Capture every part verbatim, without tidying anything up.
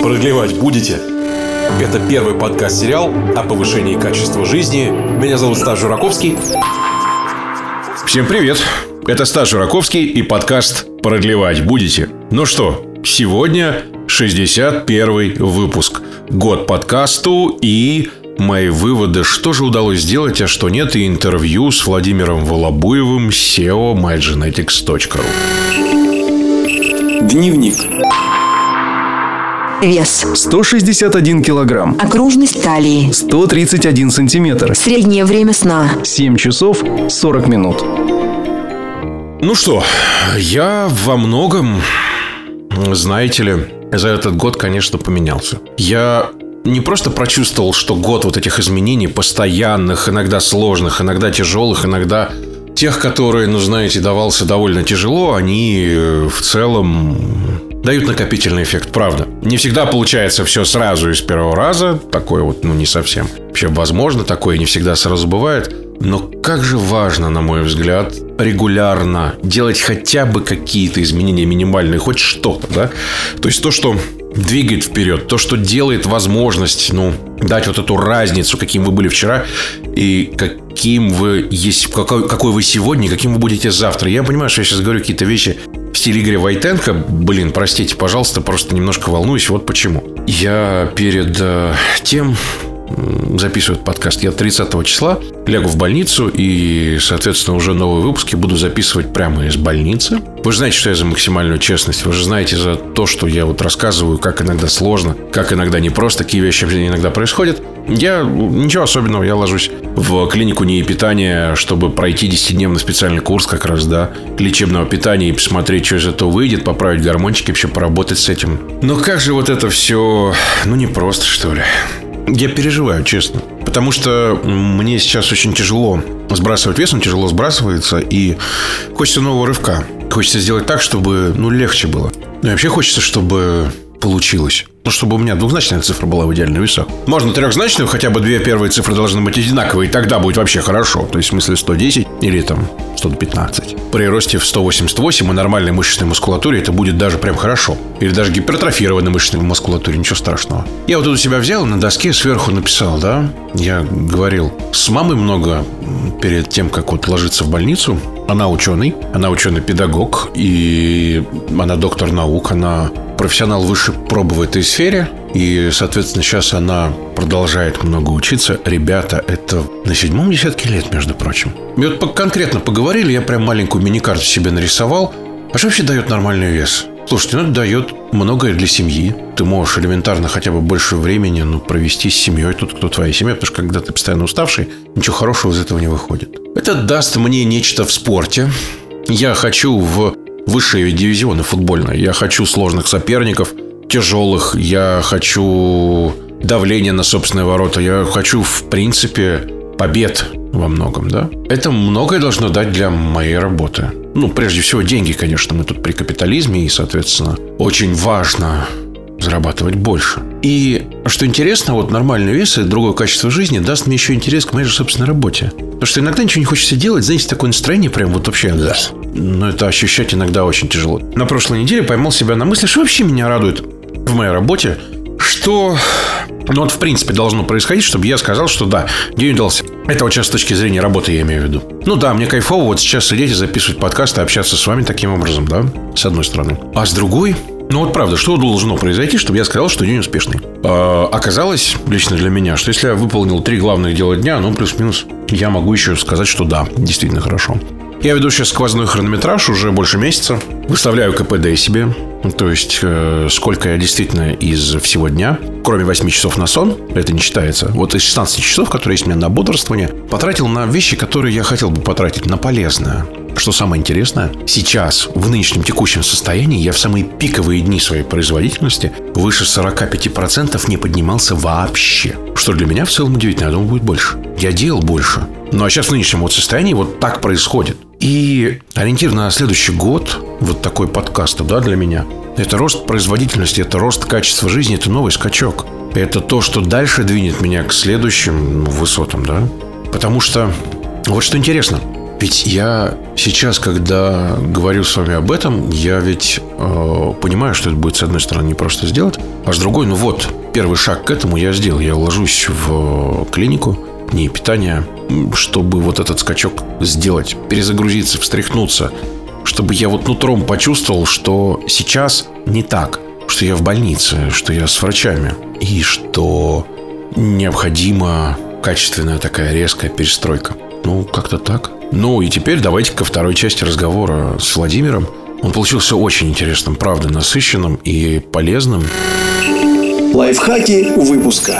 Продлевать будете? Это первый подкаст-сериал о повышении качества жизни. Меня зовут Стас Жураковский. Всем привет! Это Стас Жураковский и подкаст «Продлевать будете?». Ну что, сегодня шестьдесят первый выпуск. Год подкасту и мои выводы, что же удалось сделать, а что нет, и интервью с Владимиром Волобуевым, сео май дженетикс точка ру. Дневник. Вес сто шестьдесят один килограмм. Окружность талии сто тридцать один сантиметр. Среднее время сна семь часов сорок минут. Ну что, я во многом, знаете ли, за этот год, конечно, поменялся. Я не просто прочувствовал, что год вот этих изменений постоянных, иногда сложных, иногда тяжелых, иногда тех, которые, ну, знаете, давался довольно тяжело, они в целом дают накопительный эффект, правда. Не всегда получается все сразу и с первого раза. Такое вот, ну, не совсем вообще возможно. Такое не всегда сразу бывает. Но как же важно, на мой взгляд, регулярно делать хотя бы какие-то изменения минимальные, хоть что-то, да? То есть то, что двигает вперед, то, что делает возможность, ну, дать вот эту разницу, каким вы были вчера и каким вы есть, какой, какой вы сегодня, каким вы будете завтра. Я понимаю, что я сейчас говорю какие-то вещи в стиле Игоря Войтенко. Блин, простите, пожалуйста, просто немножко волнуюсь. Вот почему. Я перед э, тем записываю этот подкаст. Я тридцатого числа лягу в больницу и, соответственно, уже новые выпуски буду записывать прямо из больницы. Вы же знаете, что я за максимальную честность. Вы же знаете за то, что я вот рассказываю, как иногда сложно, как иногда непросто, какие вещи иногда происходят. Я ничего особенного. Я ложусь в клинику НИИ питания, чтобы пройти десятидневный специальный курс как раз, да, лечебного питания и посмотреть, что из этого выйдет, поправить гормончики, вообще поработать с этим. Но как же вот это все, ну, непросто, что ли. Я переживаю, честно. Потому что мне сейчас очень тяжело сбрасывать вес, он тяжело сбрасывается, и хочется нового рывка. Хочется сделать так, чтобы, ну, легче было. Ну и вообще хочется, чтобы получилось. Ну, чтобы у меня двухзначная цифра была в идеальных весах. Можно трехзначную, хотя бы две первые цифры должны быть одинаковые, и тогда будет вообще хорошо. То есть, в смысле, сто десять или там сто пятнадцать. При росте в сто восемьдесят восемь и нормальной мышечной мускулатуре это будет даже прям хорошо. Или даже гипертрофированной мышечной мускулатуре, ничего страшного. Я вот тут у себя взял, на доске сверху написал, да. Я говорил с мамой много перед тем, как вот ложиться в больницу. Она ученый, она ученый-педагог, и она доктор наук, она профессионал высшей пробы в этой сфере. И, соответственно, сейчас она продолжает много учиться. Ребята, это на седьмом десятке лет, между прочим. И вот конкретно поговорили, я прям маленькую мини-карту себе нарисовал. А что вообще дает нормальный вес? Слушайте, ну это дает многое для семьи. Ты можешь элементарно хотя бы больше времени, ну, провести с семьей. Тут кто твоя семья, потому что когда ты постоянно уставший, ничего хорошего из этого не выходит. Это даст мне нечто в спорте. Я хочу в высшие дивизионы футбольные. Я хочу сложных соперников, тяжелых. Я хочу давления на собственные ворота. Я хочу, в принципе, побед во многом, да. Это многое должно дать для моей работы. Ну, прежде всего, деньги, конечно. Мы тут при капитализме, и, соответственно, очень важно зарабатывать больше. И, что интересно, вот нормальный вес и другое качество жизни даст мне еще интерес к моей же собственной работе. Потому что иногда ничего не хочется делать, знаете, такое настроение прям вот вообще, да. Но это ощущать иногда очень тяжело. На прошлой неделе поймал себя на мысли, что вообще меня радует в моей работе, что, ну вот в принципе должно происходить, чтобы я сказал, что да, день удался. Это вот сейчас с точки зрения работы я имею в виду. Ну да, мне кайфово вот сейчас сидеть и записывать подкасты, общаться с вами таким образом, да, с одной стороны. А с другой, ну вот правда, что должно произойти, чтобы я сказал, что день успешный? А, оказалось, лично для меня, что если я выполнил три главных дела дня, ну плюс-минус, я могу еще сказать, что да, действительно хорошо. Я веду сейчас сквозной хронометраж уже больше месяца. Выставляю ка пэ дэ себе. То есть, э, сколько я действительно из всего дня, кроме восьми часов на сон, это не считается, вот из шестнадцати часов, которые есть у меня на бодрствование, потратил на вещи, которые я хотел бы потратить на полезное. Что самое интересное, сейчас, в нынешнем текущем состоянии, я в самые пиковые дни своей производительности выше сорок пять процентов не поднимался вообще. Что для меня в целом удивительно, я думаю, будет больше. Я делал больше. Ну а сейчас в нынешнем вот состоянии вот так происходит. И ориентир на следующий год, вот такой подкаст, да, для меня, это рост производительности, это рост качества жизни, это новый скачок. Это то, что дальше двинет меня к следующим высотам, да. Потому что, вот что интересно, Ведь я сейчас, когда говорю с вами об этом, я ведь э, понимаю, что это будет, с одной стороны, не просто сделать, а с другой, ну вот, первый шаг к этому я сделал. Я ложусь в клинику, не питание, чтобы вот этот скачок сделать, перезагрузиться, встряхнуться, чтобы я вот нутром почувствовал, что сейчас не так, что я в больнице, что я с врачами, и что необходима качественная такая резкая перестройка. Ну, как-то так. Ну, и теперь давайте ко второй части разговора с Владимиром. Он получился очень интересным, правда, насыщенным и полезным. Лайфхаки выпуска.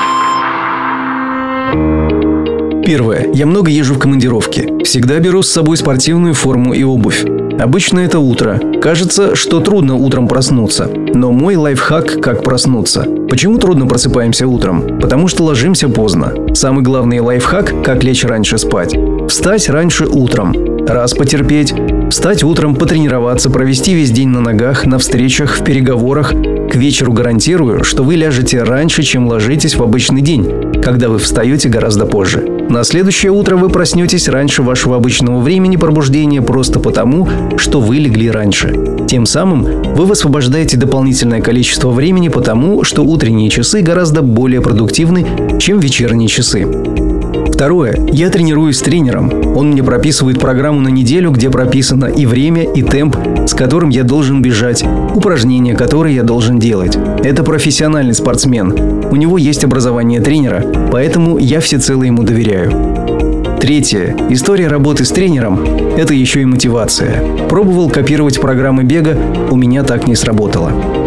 Первое. Я много езжу в командировки. Всегда беру с собой спортивную форму и обувь. Обычно это утро. Кажется, что трудно утром проснуться. Но мой лайфхак – как проснуться. Почему трудно просыпаемся утром? Потому что ложимся поздно. Самый главный лайфхак – как лечь раньше спать. Встать раньше утром. Раз потерпеть. Встать утром, потренироваться, провести весь день на ногах, на встречах, в переговорах. К вечеру гарантирую, что вы ляжете раньше, чем ложитесь в обычный день, когда вы встаете гораздо позже. На следующее утро вы проснетесь раньше вашего обычного времени пробуждения просто потому, что вы легли раньше. Тем самым вы высвобождаете дополнительное количество времени потому, что утренние часы гораздо более продуктивны, чем вечерние часы. Второе. Я тренируюсь с тренером. Он мне прописывает программу на неделю, где прописано и время, и темп, с которым я должен бежать, упражнения, которые я должен делать. Это профессиональный спортсмен. У него есть образование тренера, поэтому я всецело ему доверяю. Третье. История работы с тренером – это еще и мотивация. Пробовал копировать программы бега, у меня так не сработало.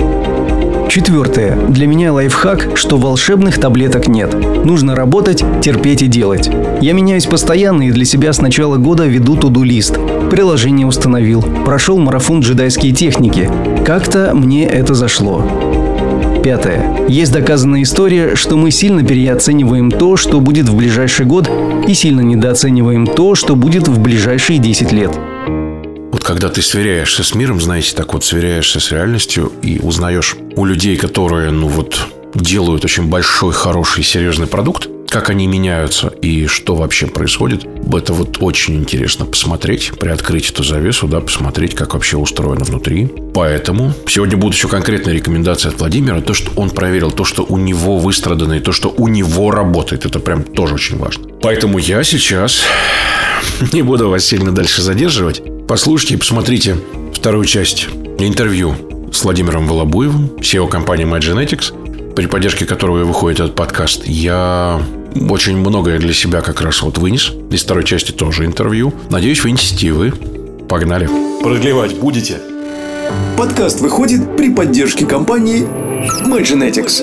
Четвертое. Для меня лайфхак, что волшебных таблеток нет. Нужно работать, терпеть и делать. Я меняюсь постоянно и для себя с начала года веду туду-лист. Приложение установил. Прошел марафон джедайские техники. Как-то мне это зашло. Пятое. Есть доказанная история, что мы сильно переоцениваем то, что будет в ближайший год, и сильно недооцениваем то, что будет в ближайшие десять лет. Вот когда ты сверяешься с миром, знаете, так вот сверяешься с реальностью и узнаешь у людей, которые, ну вот, делают очень большой, хороший, серьезный продукт, как они меняются и что вообще происходит. Это вот очень интересно посмотреть, приоткрыть эту завесу, да, посмотреть, как вообще устроено внутри. Поэтому сегодня будут еще конкретные рекомендации от Владимира. То, что он проверил, то, что у него выстрадано, и то, что у него работает. Это прям тоже очень важно. Поэтому я сейчас не буду вас сильно дальше задерживать. Послушайте и посмотрите вторую часть интервью с Владимиром Волобуевым, си и о компании MyGenetics, при поддержке которого и выходит этот подкаст. Я очень многое для себя как раз вот вынес. Из второй части тоже интервью. Надеюсь, вынесете и вы. Погнали. Продлевать будете? Подкаст выходит при поддержке компании MyGenetics.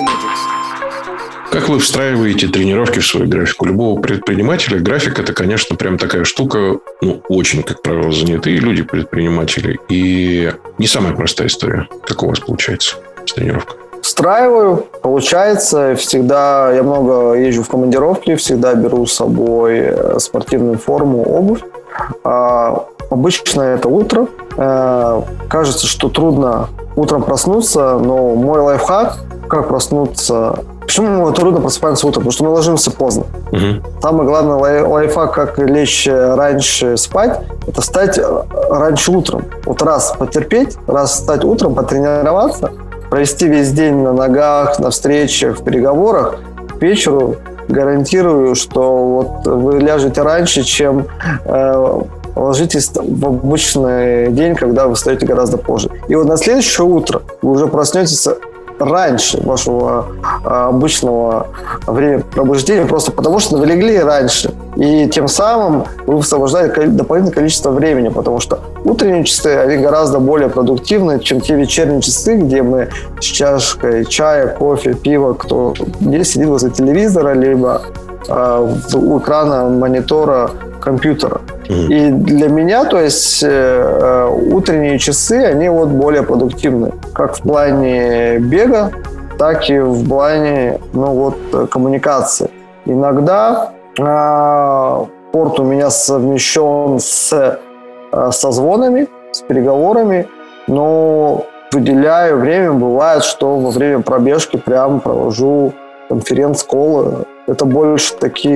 Как вы встраиваете тренировки в свой график? У любого предпринимателя график – это, конечно, прям такая штука, ну, очень, как правило, занятые люди, предприниматели. И не самая простая история. Как у вас получается с тренировкой? Встраиваю, получается. Всегда я много езжу в командировки, всегда беру с собой спортивную форму, обувь. А, обычно это утро. А, кажется, что трудно утром проснуться, но мой лайфхак – как проснуться. Почему мы трудно просыпаемся утром? Потому что мы ложимся поздно. Угу. Самый главный лай- лайфхак, как лечь раньше спать, это встать раньше утром. Вот раз потерпеть, раз встать утром, потренироваться, провести весь день на ногах, на встречах, в переговорах, к вечеру гарантирую, что вот вы ляжете раньше, чем э, ложитесь в обычный день, когда вы встаете гораздо позже. И вот на следующее утро вы уже проснетесь раньше вашего а, обычного времени пробуждения, просто потому что вы легли раньше. И тем самым вы высвобождаете дополнительное количество времени, потому что утренние часы, они гораздо более продуктивны, чем те вечерние часы, где мы с чашкой чая, кофе, пива, кто где сидит возле телевизора, либо а, у экрана монитора компьютера. И для меня, то есть, э, утренние часы, они вот более продуктивны. Как в плане бега, так и в плане, ну, вот, коммуникации. Иногда э, спорт у меня совмещен с э, созвонами, с переговорами, но выделяю время. Бывает, что во время пробежки прям провожу конференц-колы. Это больше такие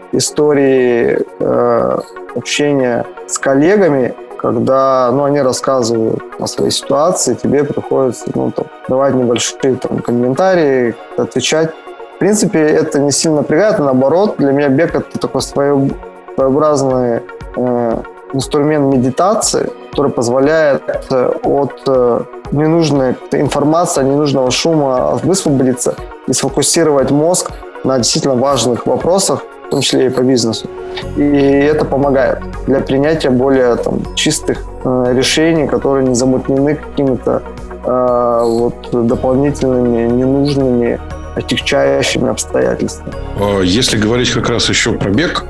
истории э, общения с коллегами, когда, ну, они рассказывают о своей ситуации, тебе приходится, ну, там, давать небольшие там комментарии, отвечать. В принципе, это не сильно напрягает, наоборот, для меня бег — это такой своеобразный э, инструмент медитации, который позволяет от э, ненужной информации, ненужного шума высвободиться и сфокусировать мозг на действительно важных вопросах, в том числе и по бизнесу. И это помогает для принятия более там, чистых э, решений, которые не замутнены какими-то э, вот, дополнительными, ненужными, отягчающими обстоятельствами. Если говорить как раз еще про бег,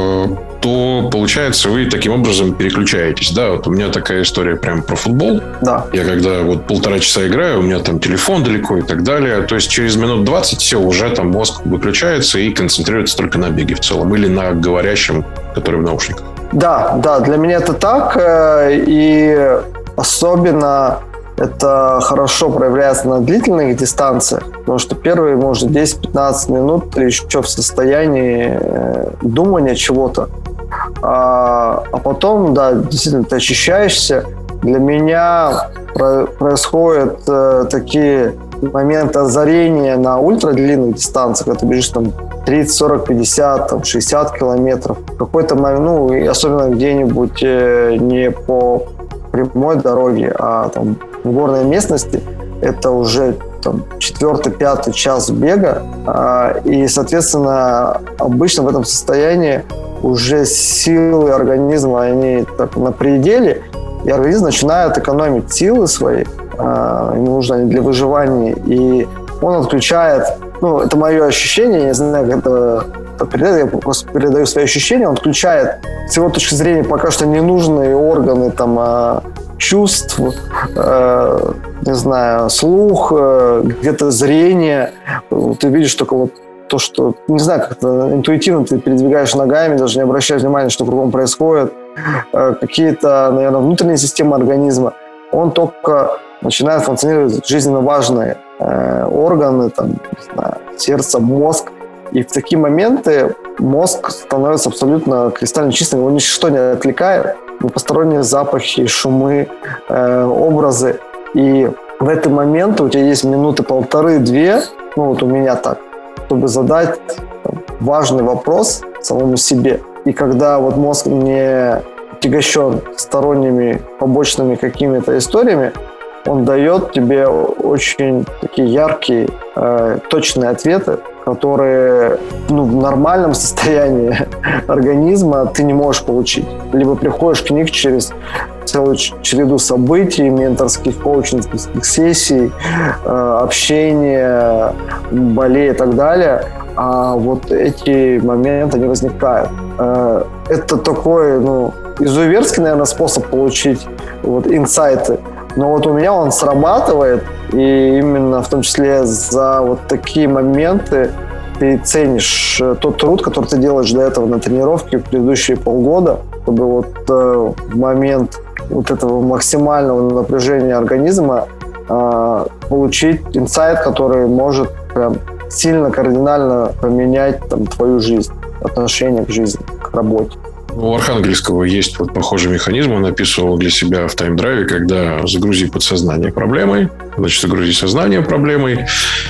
то, получается, вы таким образом переключаетесь, да? Вот у меня такая история прям про футбол. Да. Я когда вот полтора часа играю, у меня там телефон далеко и так далее. То есть через минут двадцать все, уже там мозг выключается и концентрируется только на беге в целом. Или на говорящем, который в наушниках. Да, да, для меня это так. И особенно это хорошо проявляется на длительных дистанциях, потому что первые, может, десять-пятнадцать минут ты еще в состоянии думания чего-то. А, а потом, да, действительно, ты очищаешься. Для меня про- происходят э, такие моменты озарения на ультрадлинных дистанциях, когда ты бежишь там тридцать, сорок, пятьдесят, там, шестьдесят километров. В какой-то момент, ну, и особенно где-нибудь э, не по прямой дороге, а там в горной местности, это уже там четвертый, пятый час бега, э, и, соответственно, обычно в этом состоянии уже силы организма, они так на пределе, и организм начинает экономить силы свои, э, ему нужны они для выживания, и он отключает, ну, это мое ощущение, я не знаю, как это, это передает, я просто передаю свои ощущения, он отключает с его точки зрения пока что ненужные органы там, э, чувств, э, не знаю, слух, э, где-то зрение, ты видишь только вот то, что, не знаю, как-то интуитивно ты передвигаешь ногами, даже не обращая внимания, что кругом происходит, э, какие-то, наверное, внутренние системы организма, он только начинает функционировать жизненно важные э, органы, там, не знаю, сердце, мозг, и в такие моменты мозг становится абсолютно кристально чистым, его ничто не отвлекает, ни посторонние запахи, шумы, э, образы, и в эти моменты у тебя есть минуты полторы-две, ну вот у меня так, чтобы задать там, важный вопрос самому себе. И когда вот мозг не отягощен сторонними побочными какими-то историями, он дает тебе очень такие яркие, э, точные ответы, которые ну, в нормальном состоянии организма ты не можешь получить. Либо приходишь к них через целую череду событий, менторских, коучинговских сессий, э, общения, болей и так далее. А вот эти моменты не возникают. Э, это такой, ну, изуверский, наверное, способ получить вот, инсайты. Но вот у меня он срабатывает, и именно в том числе за вот такие моменты ты ценишь тот труд, который ты делаешь до этого на тренировке в предыдущие полгода, чтобы вот э, в момент вот этого максимального напряжения организма э, получить инсайт, который может прям сильно кардинально поменять там, твою жизнь, отношение к жизни, к работе. У Архангельского есть вот похожий механизм. Он описывал для себя в тайм-драйве, когда загрузи подсознание проблемой, значит, загрузи сознание проблемой,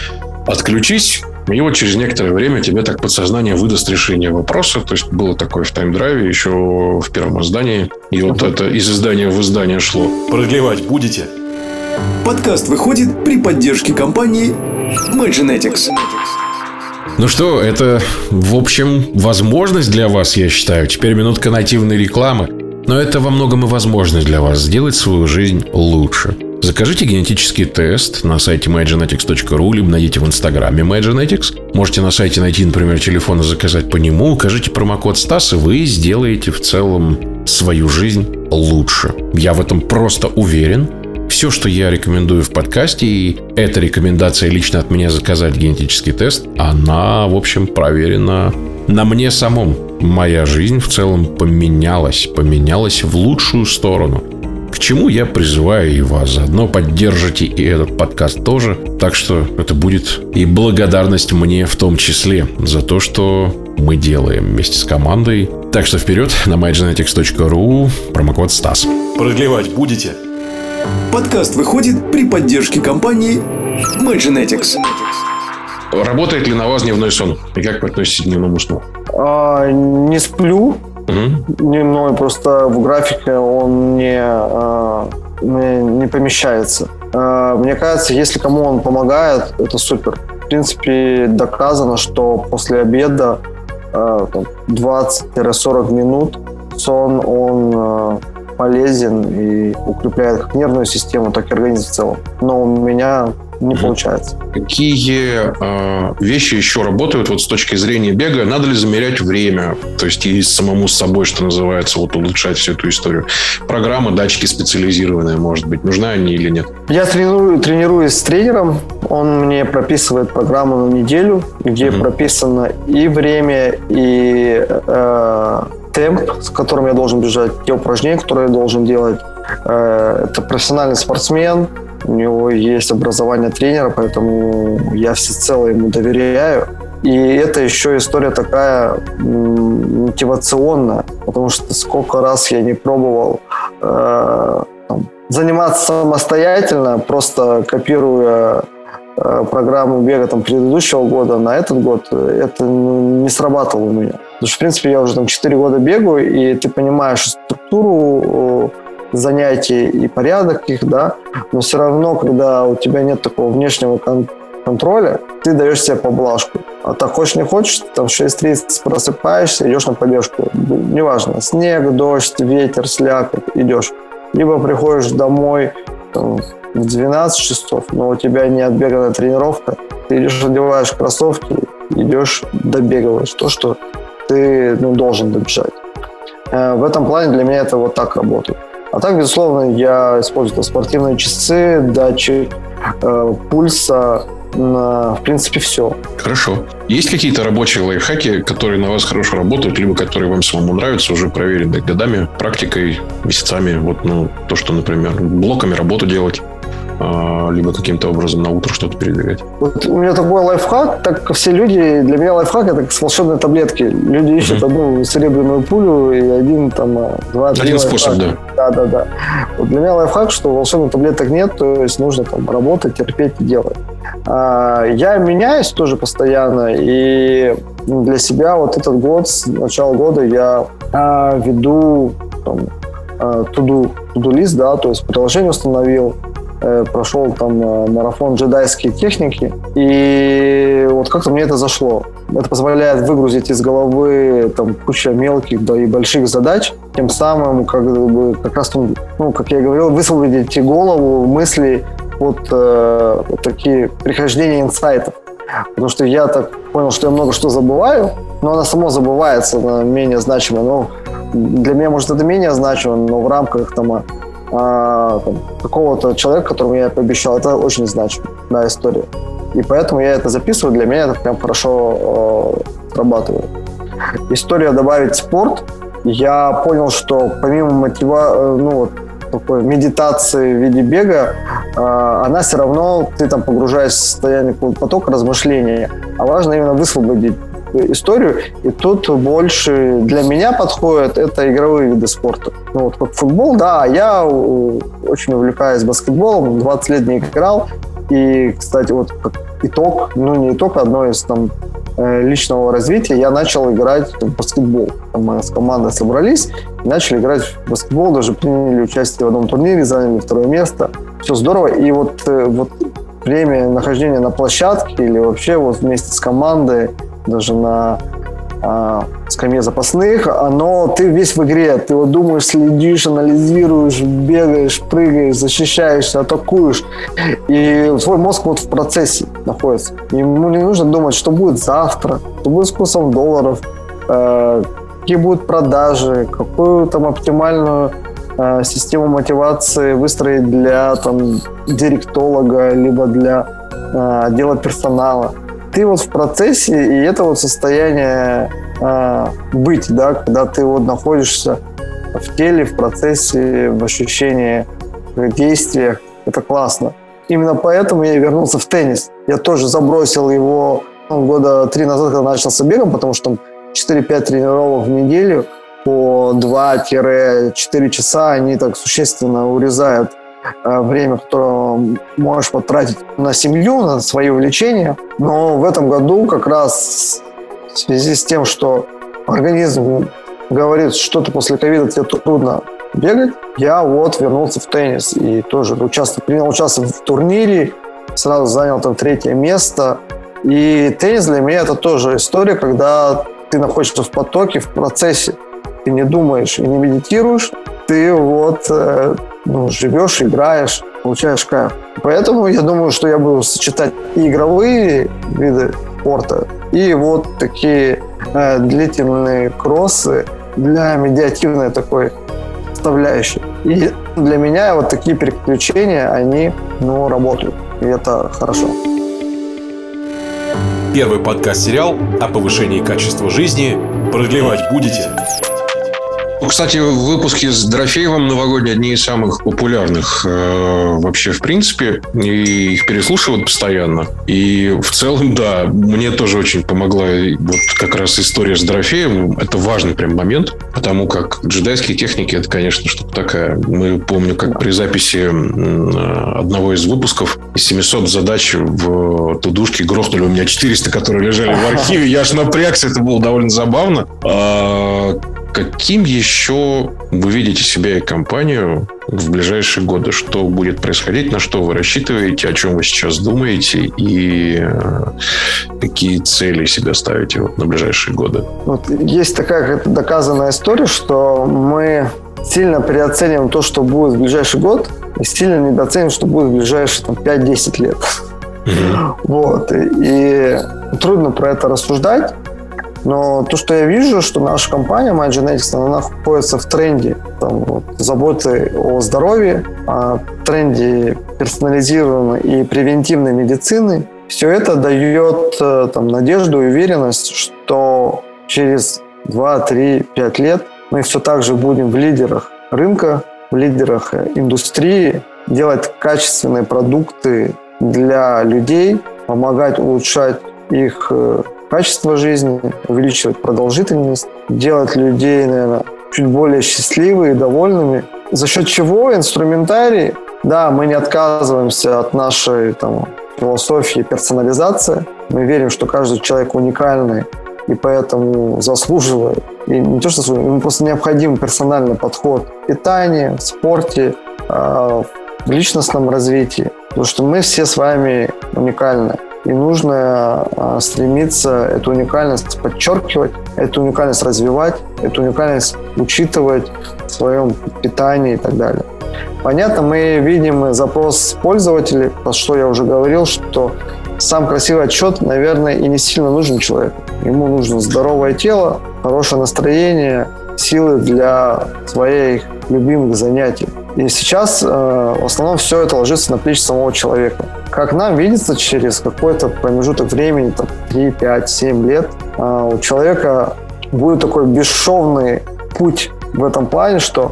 отключись, и вот через некоторое время тебе так подсознание выдаст решение вопроса. То есть было такое в тайм-драйве еще в первом издании. И вот uh-huh. это из издания в издание шло. Продлевать будете? Подкаст выходит при поддержке компании MyGenetics. Ну что, это, в общем, возможность для вас, я считаю. Теперь минутка нативной рекламы. Но это во многом и возможность для вас сделать свою жизнь лучше. Закажите генетический тест на сайте my genetics точка ru, либо найдите в инстаграме MyGenetics. Можете на сайте найти, например, телефон и заказать по нему. Укажите промокод Стас, и вы сделаете в целом свою жизнь лучше. Я в этом просто уверен. Все, что я рекомендую в подкасте, и эта рекомендация лично от меня заказать генетический тест, она, в общем, проверена на мне самом. Моя жизнь в целом поменялась, поменялась в лучшую сторону. К чему я призываю и вас. Заодно поддержите и этот подкаст тоже. Так что это будет и благодарность мне в том числе за то, что мы делаем вместе с командой. Так что вперед на май дженетикс точка ру, промокод Стас. Продлевать будете? Подкаст выходит при поддержке компании MyGenetics. Работает ли на вас дневной сон? И как вы относитесь к дневному сну? А, не сплю. Угу. Дневной, просто в графике он не, а, не, не помещается. А, мне кажется, если кому он помогает, это супер. В принципе, доказано, что после обеда а, двадцать-сорок минут сон, он а, полезен и укрепляет как нервную систему, так и организм в целом. Но у меня не угу. получается. Какие э, вещи еще работают вот с точки зрения бега? Надо ли замерять время? То есть и самому с собой, что называется, вот улучшать всю эту историю? Программы, датчики специализированные, может быть, нужны они или нет? Я тренирую, тренируюсь с тренером. Он мне прописывает программу на неделю, где угу. прописано и время, и э, темп, с которым я должен бежать, те упражнения, которые я должен делать. Э, это профессиональный спортсмен. У него есть образование тренера, поэтому я всецело ему доверяю. И это еще история такая мотивационная, потому что сколько раз я не пробовал э, там, заниматься самостоятельно, просто копируя э, программу бега там, предыдущего года на этот год, это ну, не срабатывало у меня. Потому что, в принципе, я уже там четыре года бегаю, и ты понимаешь структуру занятий и порядок их, да, но все равно, когда у тебя нет такого внешнего кон- контроля, ты даешь себе поблажку. А так хочешь не хочешь, там в шесть тридцать просыпаешься, идешь на пробежку. Неважно, снег, дождь, ветер, слякоть, идешь. Либо приходишь домой там, в двенадцать часов, но у тебя не отбеганная тренировка, ты идешь, одеваешь кроссовки, идешь, добегиваешь то, что ты ну, должен добежать. В этом плане для меня это вот так работает. А так, безусловно, я использую спортивные часы, датчик э, пульса, э, в принципе, все. Хорошо. Есть какие-то рабочие лайфхаки, которые на вас хорошо работают, либо которые вам самому нравятся, уже проверены годами, практикой, месяцами? Вот, ну, то, что, например, блоками работу делать, э, либо каким-то образом на утро что-то передвигать. Вот у меня такой лайфхак, так как все люди, для меня лайфхак это как с волшебной таблетки. Люди ищут mm-hmm. одну серебряную пулю и один, там, два, три. Один способ, да. Да, да, да. Вот для меня лайфхак, что волшебных таблеток нет, то есть нужно там работать, терпеть и делать. А, я меняюсь тоже постоянно, и для себя вот этот год, с начала года я а, веду там, а, to-do, to-do list, да, то есть приложение установил, э, прошел там марафон джедайские техники, и вот как-то мне это зашло. Это позволяет выгрузить из головы там, кучу мелких, да и больших задач, тем самым, как бы, как раз, ну, как я говорил, высвободить голову, мысли, вот, э, вот такие прихождения инсайтов. Потому что я так понял, что я много что забываю, но оно само забывается, оно менее значимо. Ну, для меня, может, это менее значимо, но в рамках там, а, там, какого-то человека, которому я пообещал, это очень значимо, да, история. И поэтому я это записываю, для меня это прям хорошо э, срабатывает. История добавить спорт. Я понял, что помимо мотива... э, ну, вот, такой медитации в виде бега, э, она все равно, ты там погружаешься в состояние потока размышления. А важно именно высвободить историю. И тут больше для меня подходят это игровые виды спорта. Ну, вот как футбол, да, я очень увлекаюсь баскетболом, двадцать лет не играл. И, кстати, вот как итог, ну не итог, одно из там личного развития, я начал играть в баскетбол. Там мы с командой собрались и начали играть в баскетбол, даже приняли участие в одном турнире, заняли второе место. Все здорово. И вот, вот время нахождения на площадке или вообще вот вместе с командой, даже на а, скамье запасных, оно, ты весь в игре, ты вот думаешь, следишь, анализируешь, бегаешь, прыгаешь, защищаешься, атакуешь, и твой мозг вот в процессе находится. Ему не нужно думать, что будет завтра, что будет с курсом долларов, э, какие будут продажи, какую там оптимальную э, систему мотивации выстроить для там директолога, либо для э, отдела персонала. Ты вот в процессе, и это вот состояние э, быть, да, когда ты вот находишься в теле, в процессе, в ощущении, в действиях. Это классно. Именно поэтому я вернулся в теннис. Я тоже забросил его ну, года три назад, когда начался бегом, потому что четыре-пять тренировок в неделю по два-четыре часа, они так существенно урезают время, которое можешь потратить на семью, на свои увлечения. Но в этом году как раз в связи с тем, что организм говорит, что-то после ковида тебе трудно бегать, я вот вернулся в теннис и тоже участвовал, принял участие в турнире, сразу занял там третье место. И теннис для меня это тоже история, когда ты находишься в потоке, в процессе, ты не думаешь и не медитируешь, ты вот ну, живешь, играешь, получаешь кайф. Поэтому я думаю, что я буду сочетать и игровые виды спорта, и вот такие э, длительные кроссы для медитативной такой составляющей. И для меня вот такие переключения, они ну, работают. И это хорошо. Первый подкаст-сериал о повышении качества жизни. Продлевать будете? Кстати, выпуски с Дорофеевым новогодние одни из самых популярных э, вообще в принципе. И их переслушивают постоянно. И в целом, да, мне тоже очень помогла вот как раз история с Дорофеевым. Это важный прям момент, потому как джедайские техники, это, конечно, штука такая. Мы помню, как при записи одного из выпусков из семисот задач в тудушке грохнули у меня четыреста, которые лежали в архиве. Я аж напрягся, это было довольно забавно. А каким еще вы видите себя и компанию в ближайшие годы? Что будет происходить? На что вы рассчитываете? О чем вы сейчас думаете? И какие цели себе ставите вот на ближайшие годы? Вот есть такая доказанная история, что мы сильно переоцениваем то, что будет в ближайший год, и сильно недооцениваем, что будет в ближайшие там, пять-десять лет. Mm-hmm. Вот. И, и трудно про это рассуждать. Но то, что я вижу, что наша компания MyGenetics, она находится в тренде там, вот, заботы о здоровье, о тренде персонализированной и превентивной медицины. Все это дает там, надежду и уверенность, что через два, три, пять лет мы все так же будем в лидерах рынка, в лидерах индустрии, делать качественные продукты для людей, помогать улучшать их качество жизни, увеличивать продолжительность, делать людей, наверное, чуть более счастливыми и довольными. За счет чего инструментарий, да, мы не отказываемся от нашей там, философии персонализации. Мы верим, что каждый человек уникальный и поэтому заслуживает. И не то, что заслуживает, ему просто необходим персональный подход в питании, в спорте, в личностном развитии. Потому что мы все с вами уникальны. И нужно стремиться эту уникальность подчеркивать, эту уникальность развивать, эту уникальность учитывать в своем питании и так далее. Понятно, мы видим запрос пользователей, про что я уже говорил, что сам красивый отчет, наверное, и не сильно нужен человеку. Ему нужно здоровое тело, хорошее настроение, силы для своих любимых занятий. И сейчас э, в основном все это ложится на плечи самого человека. Как нам видится, через какой-то промежуток времени, там, три, пять, семь лет, э, у человека будет такой бесшовный путь в этом плане, что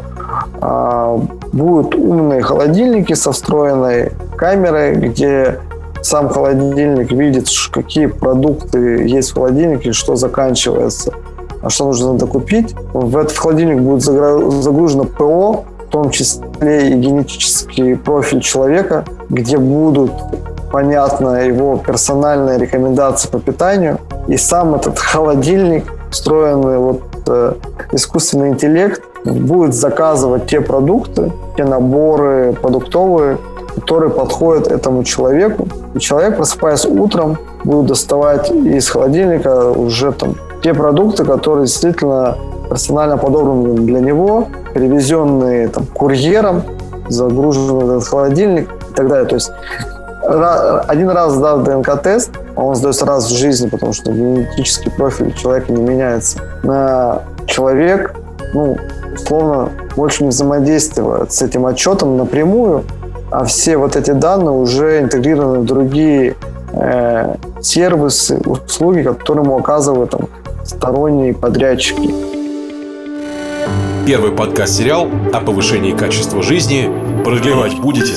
э, будут умные холодильники со встроенной камерой, где сам холодильник видит, какие продукты есть в холодильнике, что заканчивается, а что нужно докупить. В этот холодильник будет загружено ПО, в том числе и генетический профиль человека, где будут понятно его персональные рекомендации по питанию. И сам этот холодильник, встроенный вот, э, искусственный интеллект, будет заказывать те продукты, те наборы продуктовые, которые подходят этому человеку. И человек, просыпаясь утром, будет доставать из холодильника уже там те продукты, которые действительно персонально подобраны для него, перевезенные там, курьером, загруженные в этот холодильник и так далее. То есть один раз сдав ДНК-тест, он сдается раз в жизни, потому что генетический профиль человека не меняется. На человек, ну, условно, больше не взаимодействует с этим отчетом напрямую, а все вот эти данные уже интегрированы в другие э, сервисы, услуги, которые ему оказывают там, сторонние подрядчики. Первый подкаст-сериал о повышении качества жизни. Продлевать будете?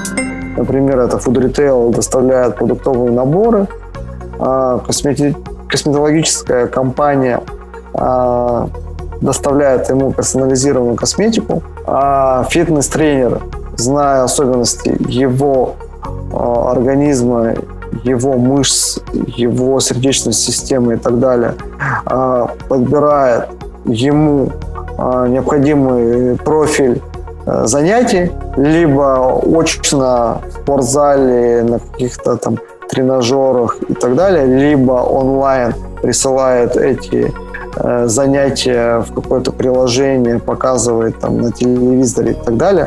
Например, это Food Retail доставляет продуктовые наборы, а космети- косметологическая компания а, доставляет ему персонализированную косметику, а фитнес-тренер, зная особенности его а, организма, его мышц, его сердечной системы и так далее, а, подбирает ему а, необходимый профиль а, занятий, либо очно в спортзале, на каких-то там тренажерах и так далее, либо онлайн присылает эти э, занятия в какое-то приложение, показывает там на телевизоре и так далее.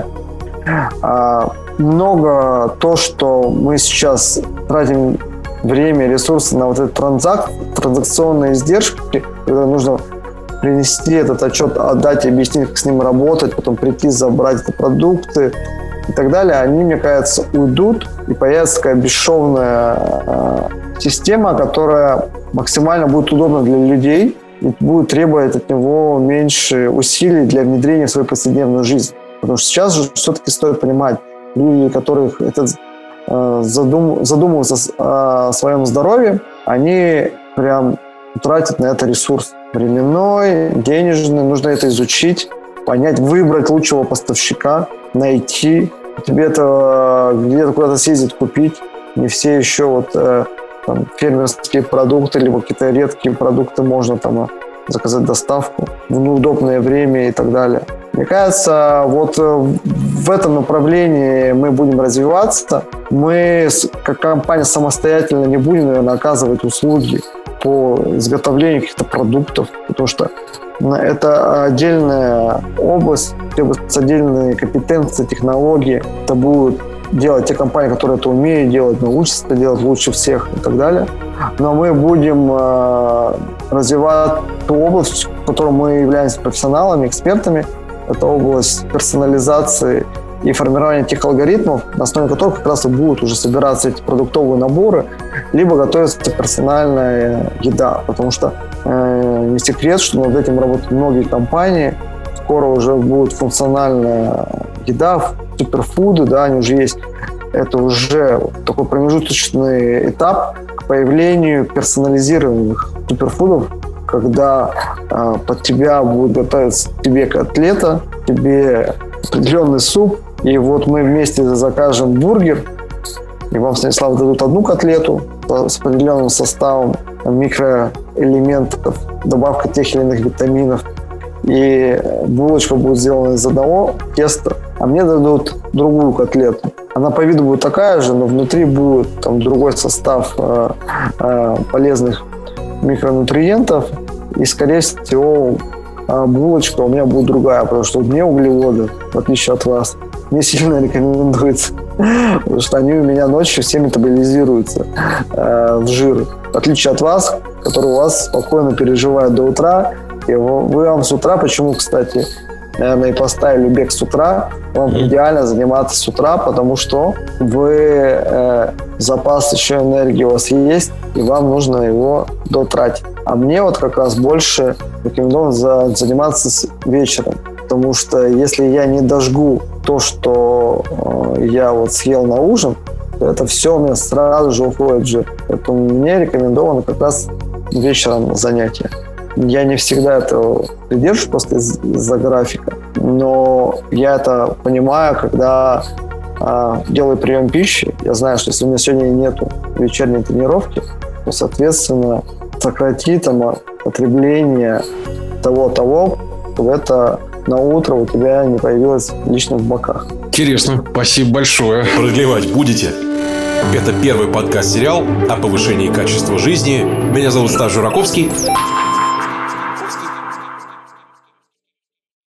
А, много то, что мы сейчас тратим время, ресурсы на вот эти транзак... транзакционные издержки, когда нужно принести этот отчет, отдать, объяснить, как с ним работать, потом прийти, забрать эти продукты и так далее, они, мне кажется, уйдут, и появится такая бесшовная э, система, которая максимально будет удобна для людей и будет требовать от него меньше усилий для внедрения в свою повседневную жизнь. Потому что сейчас же все-таки стоит понимать, люди, которых это, э, задум, задумываются о своем здоровье, они прям тратят на это ресурс временной, денежный, нужно это изучить, понять, выбрать лучшего поставщика, найти. Тебе это где-то куда-то съездить, купить. Не все еще вот э, там, фермерские продукты, либо какие-то редкие продукты можно там заказать доставку в неудобное время и так далее. Мне кажется, вот в этом направлении мы будем развиваться. Мы, как компания, самостоятельно не будем, наверное, оказывать услуги по изготовлению каких-то продуктов, потому что это отдельная область, требуются отдельные компетенции, технологии. Это будут делать те компании, которые это умеют делать, научатся это делать лучше всех и так далее. Но мы будем э, развивать ту область, в которой мы являемся профессионалами, экспертами. Это область персонализации и формирования тех алгоритмов, на основе которых как раз и будут уже собираться эти продуктовые наборы, либо готовится персональная еда. Потому что э, не секрет, что над этим работают многие компании. Скоро уже будет функциональная еда, суперфуды, да, они уже есть. Это уже такой промежуточный этап к появлению персонализированных суперфудов, когда э, под тебя будет готовиться тебе котлета, тебе определенный суп, и вот мы вместе закажем бургер, и вам, Станислав, дадут одну котлету с определенным составом микроэлементов, добавка тех или иных витаминов, и булочка будет сделана из одного теста, а мне дадут другую котлету. Она по виду будет такая же, но внутри будет там другой состав э, э, полезных микронутриентов, и, скорее всего, булочка у меня будет другая, потому что мне углеводы, в отличие от вас, не сильно рекомендуется, потому что они у меня ночью все метаболизируются э, в жир, в отличие от вас, который у вас спокойно переживает до утра, и вы вам с утра, почему, кстати, наверное, и поставили бег с утра, вам mm-hmm. идеально заниматься с утра, потому что вы э, запас еще энергии у вас есть, и вам нужно его дотратить. А мне вот как раз больше рекомендовано за, заниматься с вечером, потому что если я не дожгу то, что э, я вот съел на ужин, то это все у меня сразу же уходит в жир. Поэтому мне рекомендовано как раз вечером занятия. Я не всегда это придерживаюсь просто из- из-за графика, но я это понимаю, когда э, делаю прием пищи. Я знаю, что если у меня сегодня нету вечерней тренировки, то, соответственно, сократи там потребление того-того, чтобы это на утро у тебя не появилось лишних в боках. Интересно, спасибо большое. Продлевать будете? Это первый подкаст-сериал о повышении качества жизни. Меня зовут Стас Жураковский.